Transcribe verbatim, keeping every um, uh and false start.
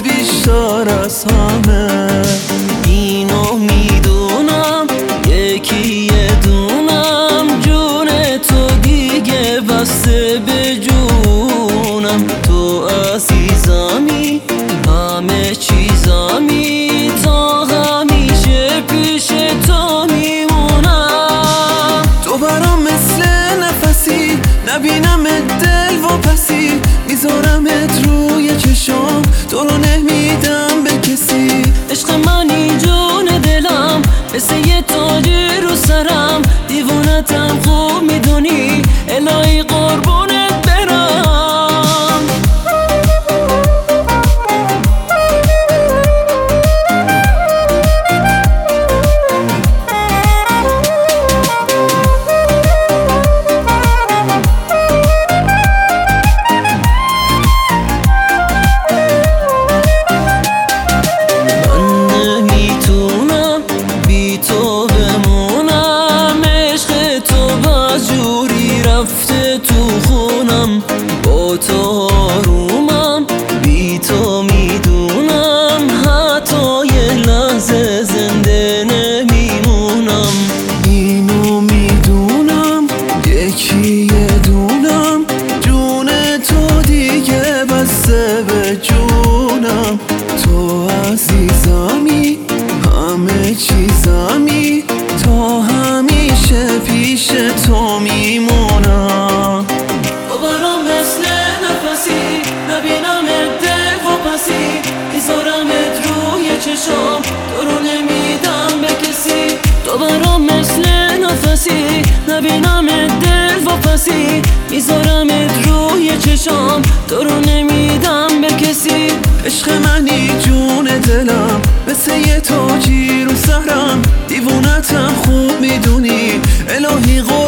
بیشتر از همه. اینو میدونم یکی یه دونم، جون تو دیگه بسته به جونم. تو عزیزمی همه چیزمی، تا همیشه پیش تو میمونم. تو برام مثل نفسی، نبینم دل و پسی، میذارمت روی چشام، تو رو نمیدم به کسی. عشق منی جون دلم، مثل یه تاجی رو سرم، دیوونتم خوب میدونی، الهی قربونت برم. رفته تو خونم، با تو آرومم، بی تو میدونم حتی یه لحظه زنده نمیمونم. اینو میدونم یکی یه دونم، جون تو دیگه بسته به جونم. تو عزیزمی همه چیزمی، تا همیشه پیش تو میمونم. تو برام مثل نفسی، نبینم دل و پسی، میذارمت روی چشام، تو رو نمیدم به کسی. تو برام مثل نفسی، نبینم دل و پسی، میذارمت روی چشام، تو رو نمیدم به کسی. عشق منی جون دلم، مثل یه تاجی رو سرم، دیوونتم خوب میدونی، الهی